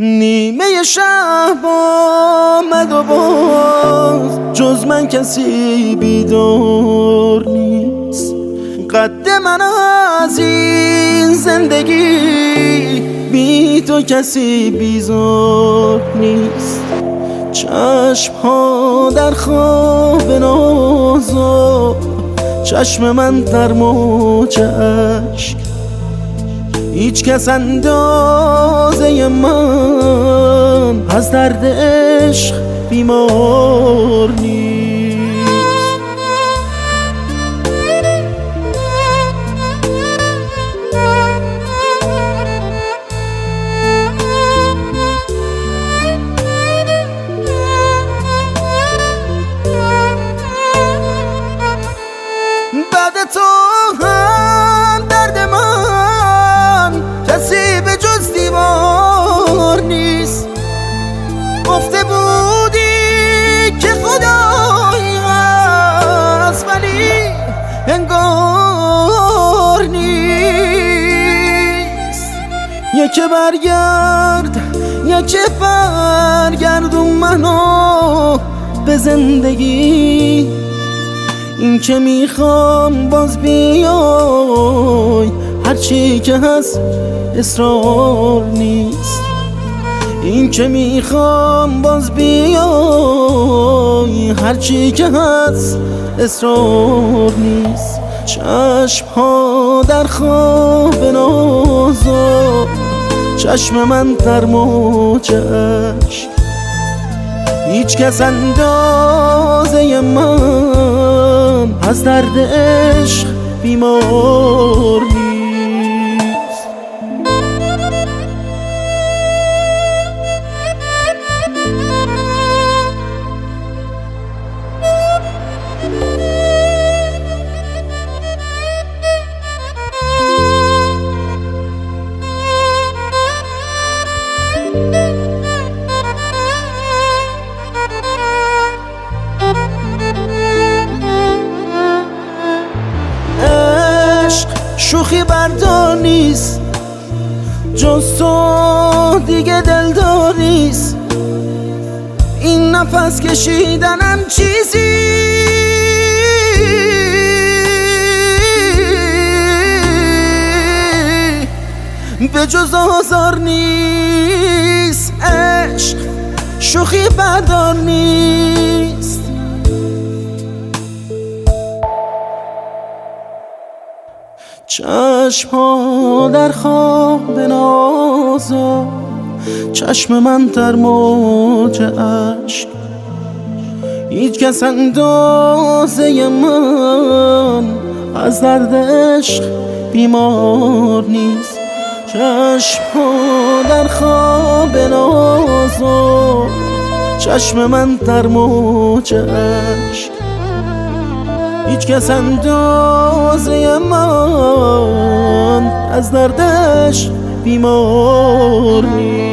نیمه شب آمد و باز جز من کسی بیدار نیست. قد من از این زندگی بی تو کسی بیزار نیست. چشم ها در خواب نازا، چشم من در موج اشک، هیچ کس اندازه من از درد عشق بیمار نیست. بعد تو هم درد من کسی به جز دیوار نیست. گفته بودی که خدایی هست ولی انگار نیست. یکی برگرد یکی برگردون منو به زندگی، این که میخوام باز بیای هرچی که هست اصرار نیست. این که میخوام باز بیای هرچی که هست اصرار نیست. چشم ها در خواب نازا، چشم من در موج اشک، هیچ کس اندازه من از درد عشق بیمار نیست. شوخی بردار نیست، جز تو دیگه دلدار نیست. این نفس کشیدنم چیزی به جز آزار نیست. عشق شوخی بردار نیست. چشم ها در خواب نازا، چشم من در موج اشک، هیچ کس اندازه من از درد عشق بیمار نیست. چشم ها در خواب نازا، چشم من در موج اشک، هیچ کس اندازه من از دردش بیمار نیست.